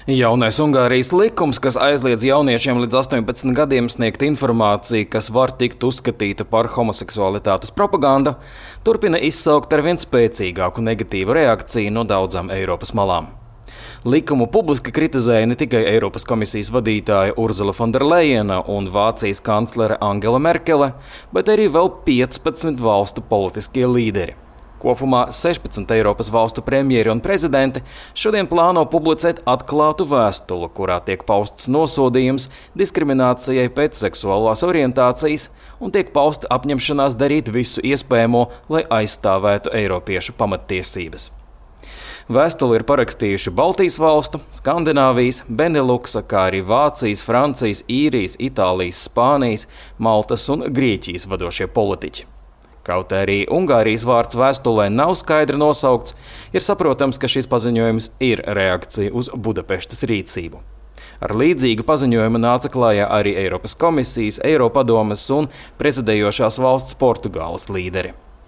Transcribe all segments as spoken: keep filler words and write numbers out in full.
Jaunais Ungārijas likums, kas aizliedz jauniešiem līdz astoņpadsmit gadiem sniegt informāciju, kas var tikt uzskatīta par homoseksualitātes propagandu, turpina izsaukt arvien spēcīgāku negatīvu reakciju no daudzām Eiropas malām. Likumu publiski kritizēja ne tikai Eiropas komisijas vadītāja Urzula Fonderlejena un Vācijas kanclere Angela Merkele, bet arī vēl piecpadsmit valstu politiskie līderi. Kopumā sešpadsmit Eiropas valstu premjeri un prezidenti šodien plāno publicēt atklātu vēstuli, kurā tiek pausts nosodījums diskriminācijai pēc seksuālās orientācijas un tiek pausta apņemšanās darīt visu iespējamo, lai aizstāvētu eiropiešu pamattiesības. Vēstuli ir parakstījuši Baltijas valstu, Skandināvijas, Beneluksa, kā arī Vācijas, Francijas, Īrijas, Itālijas, Spānijas, Maltas un Grieķijas vadošie politiķi. Kaut arī Ungārijas vārds vēstulē nav skaidri nosaukts, ir saprotams, ka šis paziņojums ir reakcija uz Budapeštas rīcību. Ar līdzīgu paziņojumu nāca klājā arī Eiropas komisijas, Eiropadomes un prezidējošās valsts Portugāles līderi.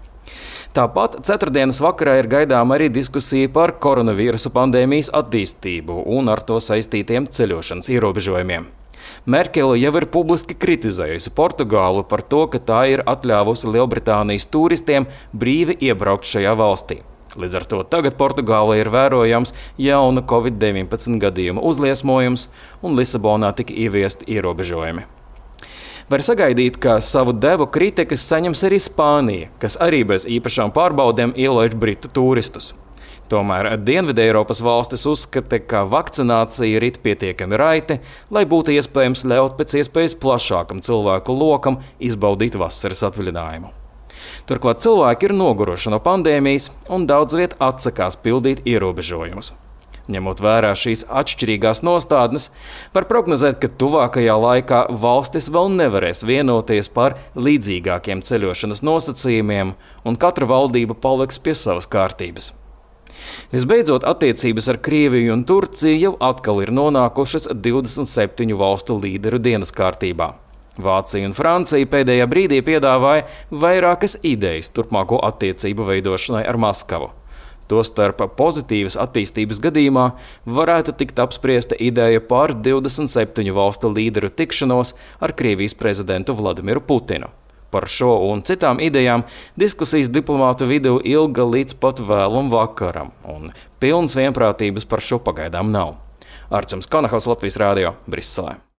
Tāpat ceturtdienas vakarā ir gaidāma arī diskusija par koronavīrusa pandēmijas attīstību un ar to saistītiem ceļošanas ierobežojumiem. Merkele jau ir publiski kritizējusi Portugālu par to, ka tā ir atļāvusi Lielbritānijas turistiem brīvi iebraukt šajā valstī. Līdz ar to tagad Portugālē ir vērojams jauna covid deviņpadsmit gadījuma uzliesmojums un Lisabonā tika ieviesti ierobežojumi. Var sagaidīt, ka savu devu kritikas saņems arī Spānija, kas arī bez īpašām pārbaudēm ielaiž britu turistus. Tomēr Dienvideiropas valstis uzskata, ka vakcinācija rit pietiekami raiti, lai būtu iespējams ļaut pēc iespējas plašākam cilvēku lokam izbaudīt vasaras atvaļinājumu. Turklāt cilvēki ir noguruši no pandēmijas un daudz viet atsakās pildīt ierobežojumus. Ņemot vērā šīs atšķirīgās nostādnes, var prognozēt, ka tuvākajā laikā valstis vēl nevarēs vienoties par līdzīgākiem ceļošanas nosacījumiem, un katra valdība paliks pie savas kārtības. Visbeidzot, attiecības ar Krieviju un Turciju jau atkal ir nonākušas divdesmit septiņu valstu līderu dienas kārtībā. Vācija un Francija pēdējā brīdī piedāvāja vairākas idejas turpmāko attiecību veidošanai ar Maskavu. Tostarp pozitīvas attīstības gadījumā varētu tikt apspriesta ideja par divdesmit septiņu valstu līderu tikšanos ar Krievijas prezidentu Vladimiru Putinu. Par šo un citām idejām diskusijas diplomātu vidū ilga līdz pat vēlam vakaram, un pilnas vienprātības par šo pagaidām nav. Arčuns Konahaus, Latvijas Rādio, Briselē.